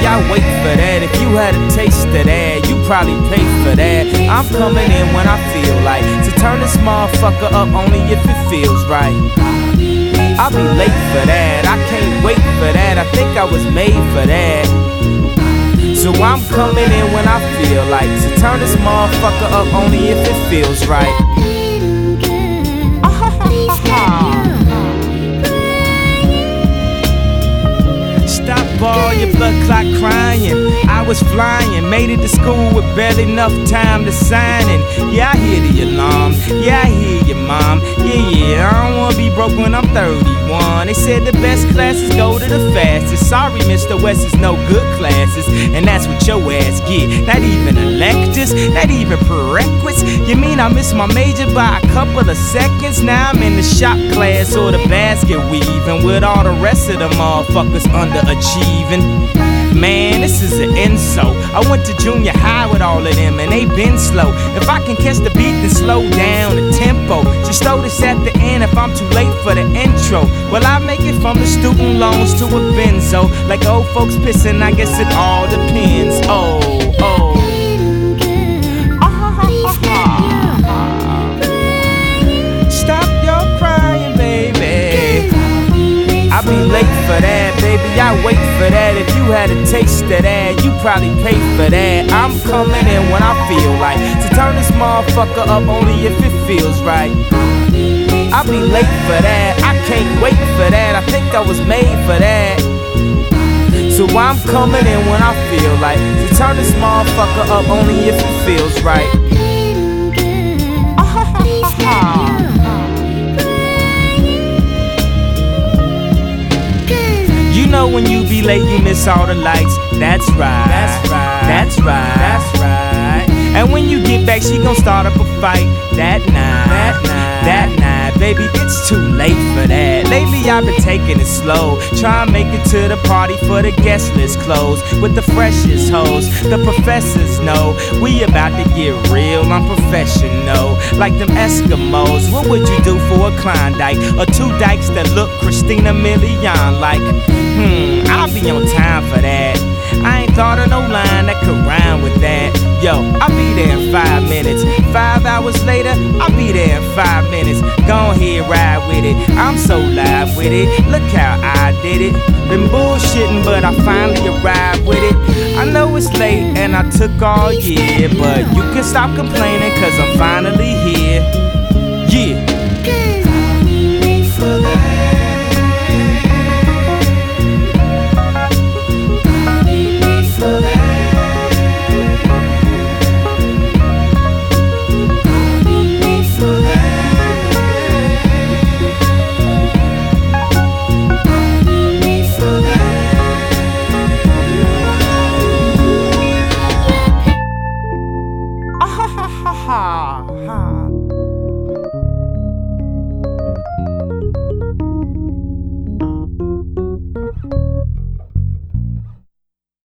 I wait for that. If you had a taste of that, you probably pay for that. I'm coming in when I feel like to turn this motherfucker up only if it feels right. I'll be late for that, I can't wait for that. I think I was made for that. So I'm coming in when I feel like to turn this motherfucker up only if it feels right. Stop all your blood clot crying. I was flying, made it to school with barely enough time to sign in. Yeah, I hear the alarm. Yeah, I hear your mom. Yeah, I don't wanna be broke when I'm 31. They said the best classes go to the fastest. Sorry, Mr. West is no good classes, and that's what your ass get. Not even electives, not even prerequisites. You mean I missed my major by a couple of seconds? Now I'm in the shop class or the basket weaving with all the rest of the motherfuckers underachieving. Man, this is an insult. I went to junior high with all of them and they been slow. If I can catch the beat, then slow down the tempo. Just throw this at the end if I'm too late for the intro. Well, I make it from the student loans to a benzo. Like old folks pissing, I guess it all depends. Oh. Stop your crying, baby. I'll be late for that, baby, I wait for that. If you had a taste of that, you probably pay for that. I'm coming in when I feel like to turn this motherfucker up only if it feels right. I'll be late for that, I can't wait for that. I think I was made for that. So I'm coming in when I feel like to turn this motherfucker up only if it feels right. You know when you be late, you miss all the lights. That's right. That's right. That's right. That's right. And when you get back, she gon' start up a fight. That night, baby, it's too late for that. Lately I've been taking it slow, try and make it to the party for the guest list closed with the freshest hoes. The professors know we about to get real, I'm professional, like them Eskimos. What would you do for a Klondike or two dykes that look Christina Milian like? I'll be on time for that. I ain't thought of no line that could rhyme with that. Yo, I'll be there in 5 minutes. 5 hours later, I'll be there in 5 minutes. Go ahead, ride with it. I'm so live with it. Look how I did it. Been bullshitting, but I finally arrived with it. I know it's late and I took all year, but you can stop complaining, cause I'm finally here.